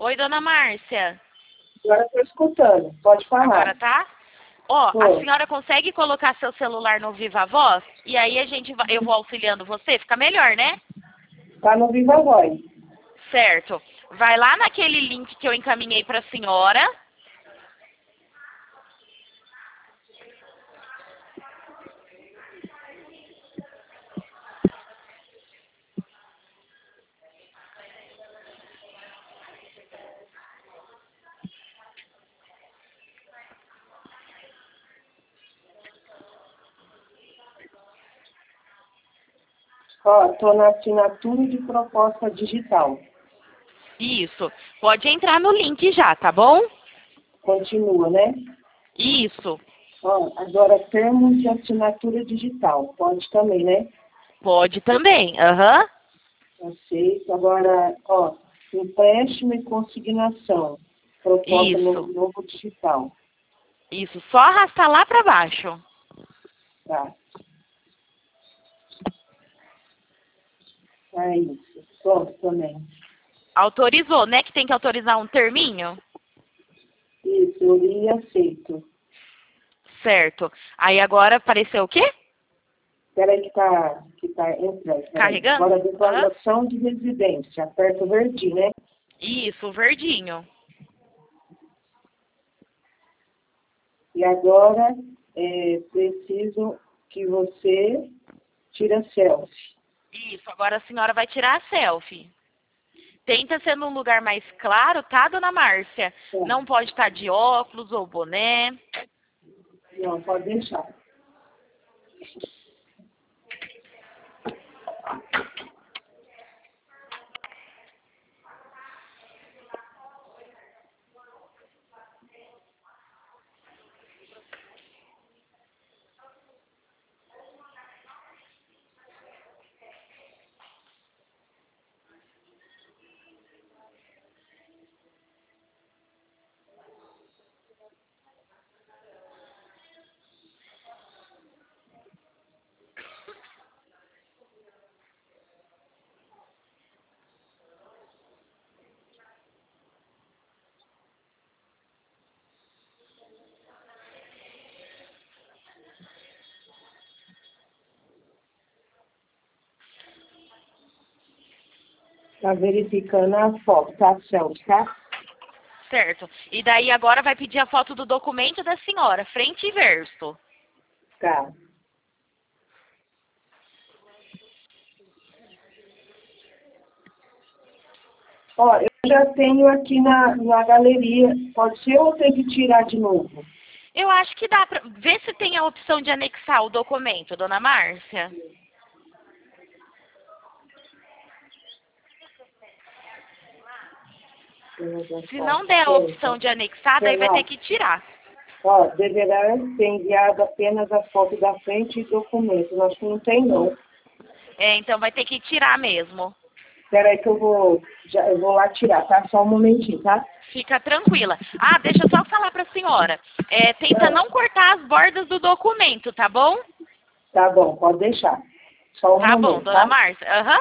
Oi, dona Márcia. Agora estou escutando. Pode falar. Agora tá? Ó, a Oi. senhora consegue colocar seu celular no Viva Voz? E aí eu vou auxiliando você? Fica melhor, né? Tá no Viva Voz. Certo. Vai lá naquele link que eu encaminhei para a senhora. Ó, tô na assinatura de proposta digital. Isso. Pode entrar no link já, tá bom? Continua, né? Isso. Ó, agora termos de assinatura digital. Pode também, né? Pode também. Aham. Aceito. Agora, ó, empréstimo e consignação. Proposta Isso. novo digital. Isso. Só arrastar lá para baixo. Tá. É isso. Pronto também. Autorizou, né? Que tem que autorizar um terminho? Isso, eu li e aceito. Certo. Aí agora apareceu o quê? Peraí que tá entrando. Peraí. Carregando? Agora, declaração de residência. Aperta o verdinho, né? Isso, verdinho. E agora, preciso que você tire selfie. Isso, agora a senhora vai tirar a selfie. Tenta ser num lugar mais claro, tá, dona Márcia? Tá. Não pode estar de óculos ou boné. Não, pode deixar. Tá verificando a foto, tá, selfie, tá? Certo. E daí agora vai pedir a foto do documento da senhora, frente e verso. Tá. Ó, eu já tenho aqui na galeria. Pode ser ou tem que tirar de novo? Eu acho que dá pra... Vê se tem a opção de anexar o documento, dona Márcia. Se não der a opção de anexar, daí vai ter que tirar. Ó, deverá ser enviado apenas a foto da frente e documento. Acho que não tem, não. É, então vai ter que tirar mesmo. Espera aí que eu vou lá tirar, tá? Só um momentinho, tá? Fica tranquila. Ah, deixa eu só falar pra senhora. Tenta não cortar as bordas do documento, tá bom? Tá bom, pode deixar. Só um Tá momento, bom, dona Márcia. Aham.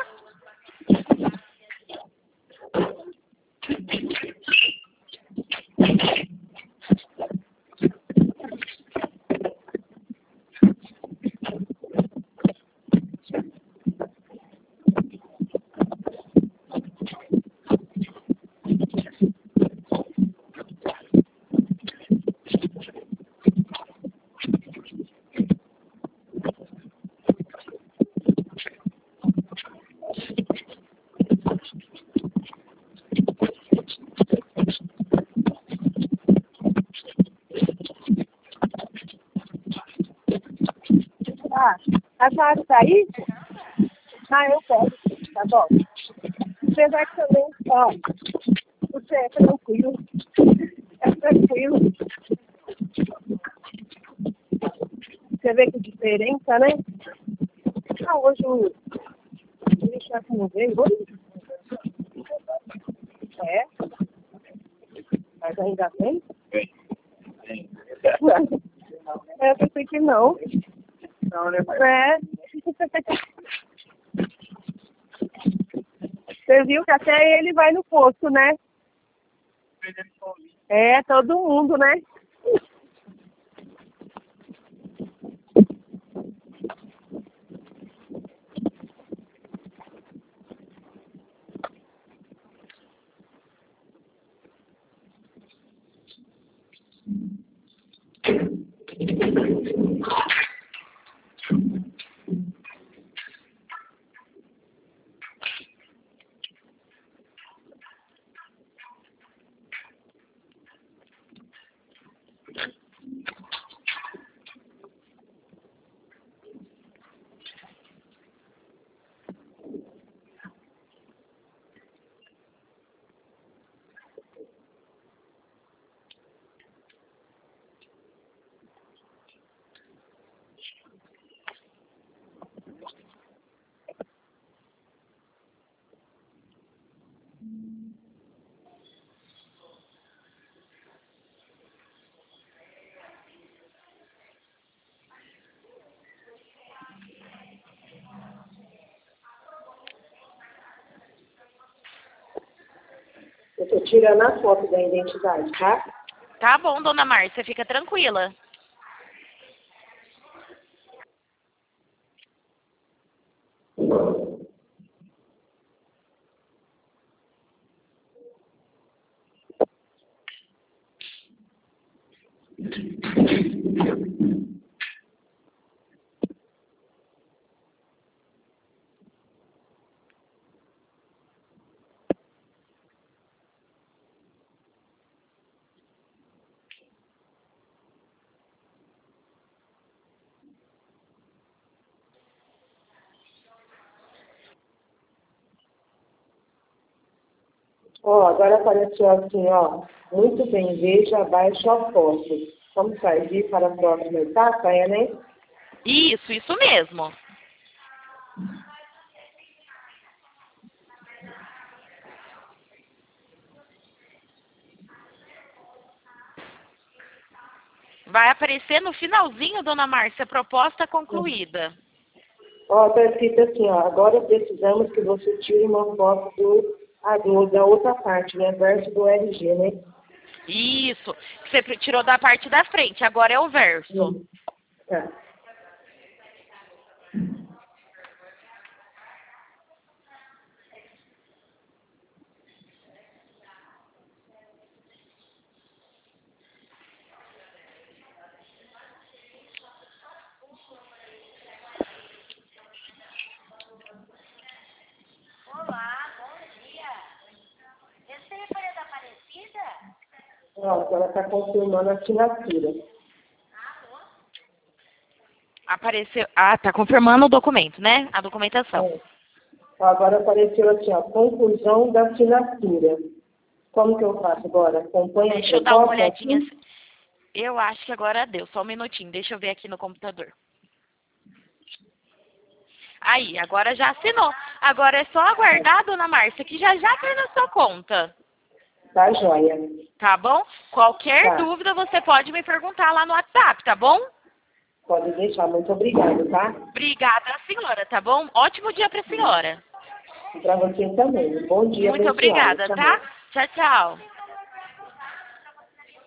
Ah, a chave tá aí? Ah, eu pego. Tá bom. Você vai também, ó. Você é tranquilo. É tranquilo. Você vê que diferença, né? Ah, hoje o chefe não veio hoje? É? Mas ainda bem? Eu pensei que não. Não, né? É. Você viu que até ele vai no posto, né? É, todo mundo, né? Eu tô tirando a foto da identidade, tá? Tá bom, dona Márcia, fica tranquila. Ó, agora apareceu assim, ó. Muito bem, veja abaixo a foto. Como faz? Ir para a próxima etapa, né? Isso mesmo. Vai aparecer no finalzinho, dona Márcia, proposta concluída. Ó, tá escrito assim, ó. Agora precisamos que você tire uma foto da outra parte, né? Verso do RG, né? Isso. Você tirou da parte da frente, agora é o verso. Tá. Olá, bom dia. Esse telefone é da Aparecida? Ó, ela tá confirmando a assinatura. Alô? Apareceu. Ah, tá confirmando o documento, né? A documentação. É. Ó, agora apareceu assim, ó. Conclusão da assinatura. Como que eu faço agora? Acompanha a Deixa eu dar uma proposta olhadinha. aqui? Eu acho que agora deu. Só um minutinho. Deixa eu ver aqui no computador. Aí, agora já assinou. Agora é só aguardar, dona Márcia, que já cai na sua conta. Tá, joia. Tá bom? Qualquer Tá. dúvida você pode me perguntar lá no WhatsApp, tá bom? Pode deixar. Muito obrigada, tá? Obrigada, senhora, tá bom? Ótimo dia pra senhora. E para você também. Bom dia, Muito abençoado. obrigada, Tchau. tá? Tchau, tchau.